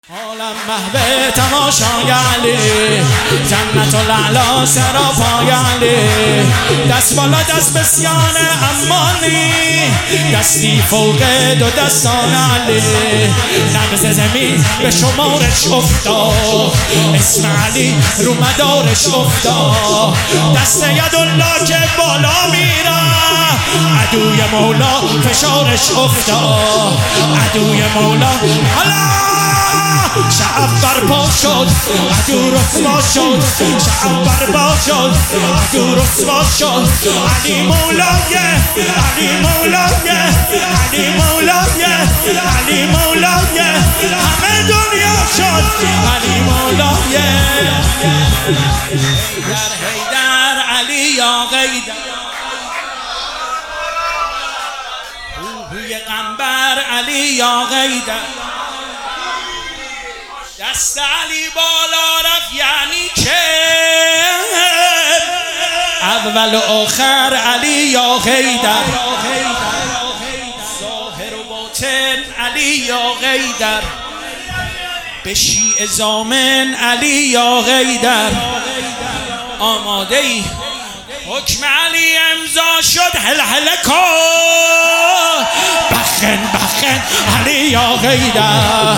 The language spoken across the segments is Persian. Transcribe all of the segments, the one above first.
عالم محو تماشای علی، جنت الاعلی سراپای علی. دست بالا دست بسیار امانی، دستی فوق دو دستان علی. نبض زمین به شمارش افتاد، اسم علی رو مدارش افتاد. دست یدالله که بالا میره، عدوی مولا فشارش افتاد. عدوی مولا حالا شعب برپا شد، عدو رسوا شد. شعب برپا شد، عدو رسوا شد. علی مولای، علی مولای، علی مولای، علی مولای، همه دنیا شد علی مولای. حیدر حیدر علی یا غیدر، روحوی قنبر علی یا غیدر. دست علی بالا رفت یعنی که اول و آخر علی یا غیدر. ظاهر و باطن علی یا غیدر، به شیع زامن علی یا غیدر. آماده ای؟ حکم علی امضا شد، هل هل کن بخن بخن علی یا غیدر.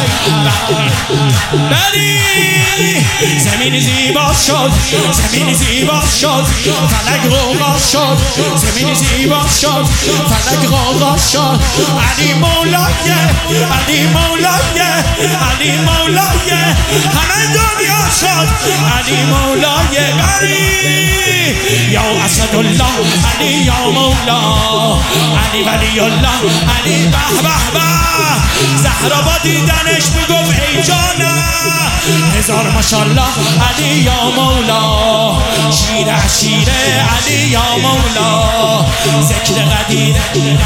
بری زمین زیبا شد، زمین زیبا شد، فلک غوغا شد. زمین زیبا شد، فلک غوغا شد. علی مولای، علی مولای، علی مولای، همه دنیا شد علی مولای. بری یا اسد الله علی یا مولا، علی ولی الله علی. به به به زهرا با دیدنش میگفت ای جانم، هزار ماشاءالله علی یا مولا. شیر عشیر علی یا مولا، ذکر قدیر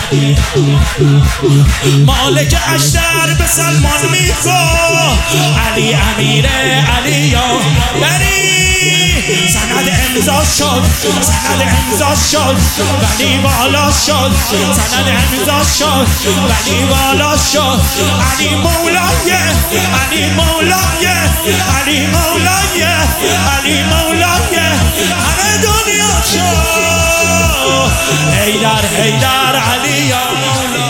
مالک اشتر به سلمان میگفت علی امیر علی یا. بری سند امضا شد، سند امضا شد، ولی والا شد. سند امضا شد، ولی والا شد. علی مولای، علی مولای، علی مولای، علی مولای، همه دنیا شد. حیدر حیدر علی یا مولا.